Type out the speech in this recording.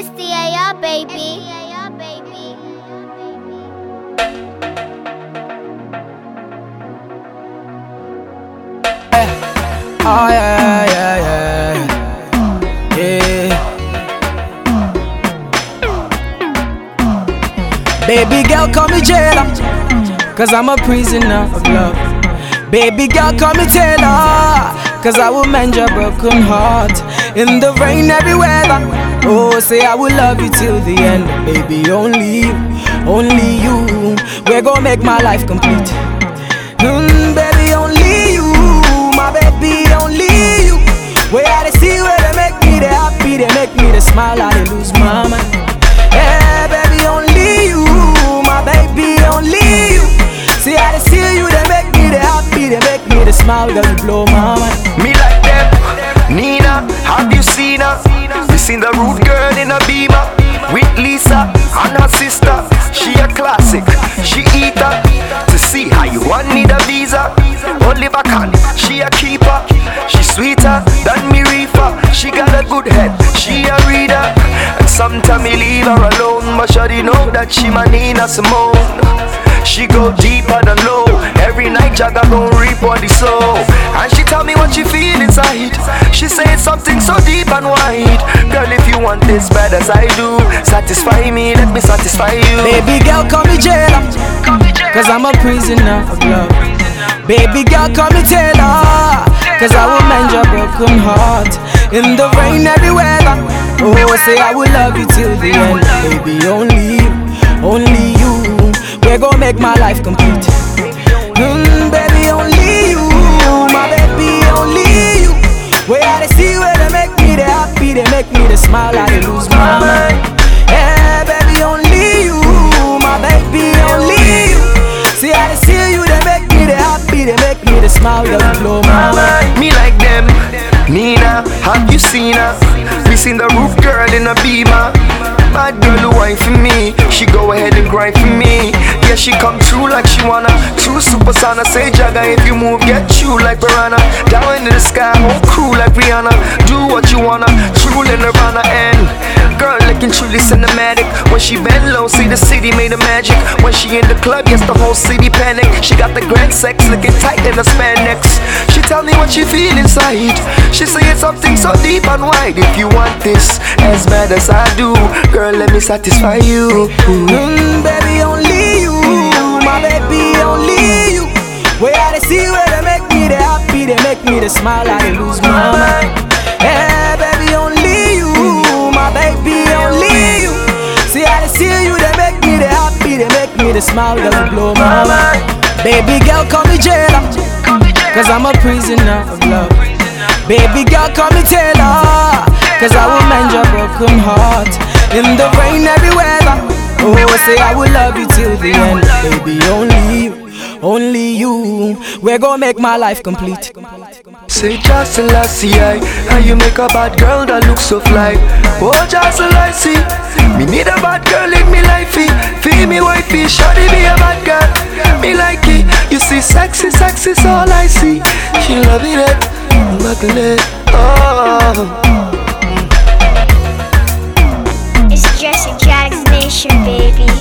STAR, baby. Oh yeah, yeah, yeah, yeah. Baby girl, call me jailer, 'cause I'm a prisoner of love. Baby girl, call me Taylor, 'cause I will mend your broken heart. In the rain, every weather. Oh, say I will love you till the end. Baby, only you. We're gonna make my life complete. Baby, only you. My baby, only you. Where I see where they make me they happy, they make me they smile, I they lose my mind. Yeah, baby, only you. My baby, only you. See how they see you, they make me they happy, they make me they smile, girl, you blow my mind. Me like them, Nina, have you seen her? We seen the rude girl in a Beamer with Lisa and her sister. She a classic, she eat her. To see how you want need a visa. Oliver Kahn, she a keeper. She sweeter than me reefer. She got a good head, she a reader. And sometimes me leave her alone, but shawty know that she my Nina Simone. She go deeper than low. Every night Jagga gon' reap what he sow. And she tell me what she feel inside. She say it's something so deep and wide. Girl, if you want this bad as I do, satisfy me, let me satisfy you. Baby girl, call me jailer, 'cause I'm a prisoner of love. Baby girl, call me Taylor, 'cause I will mend your broken heart. In the rain, every weather. Oh, say I will love you till the end. Baby, only you. We're gonna make my life complete. Baby, only you. My baby, only you. Where I see where they make me they happy, they make me they smile, I they lose my mind. Yeah, baby, only you. My baby, only you. See how they see you, they make me they happy, they make me they smile, they blow my mind. Me like them, Nina, have you seen her? We seen the roof girl in a Beamer. Bad girl who whine for me, she go ahead and grind for me. Yeah, she come true like she wanna. True super sana, say Jagga, if you move, get you like Piranha. Down in the sky, whole crew like Rihanna. Do what you wanna, true in Nirvana. And girl looking truly cinematic. When she bend low, see the city made of magic. When she in the club, yes, the whole city panic. She got the grand sex, looking tight in the spandex. She tell me what she feel inside. She say it's something so deep and wide. If you want this as bad as I do, girl, let me satisfy you. Baby, only you. My baby, only you. Where I see where they make me they happy, they make me they smile, I they lose my mind. Yeah, baby, only you. My baby, only you. See how they see you, they make me they happy, they make me they smile, they blow my mind. Baby girl, call me jailer, 'cause I'm a prisoner of love. Baby girl, call me Taylor, 'cause I will mend your broken heart. In the rain, every weather. Oh, say I will love you till the end. Baby, only you. We're gonna make my life complete. Say just Selassie, how you make a bad girl that looks so fly. Oh, just Selassie, me need a bad girl in me life. Feel me wifey, shawty be a bad girl. Me like it, you see sexy's all I see. She love it, buckle it, oh. It's just a Jack's Nation, baby.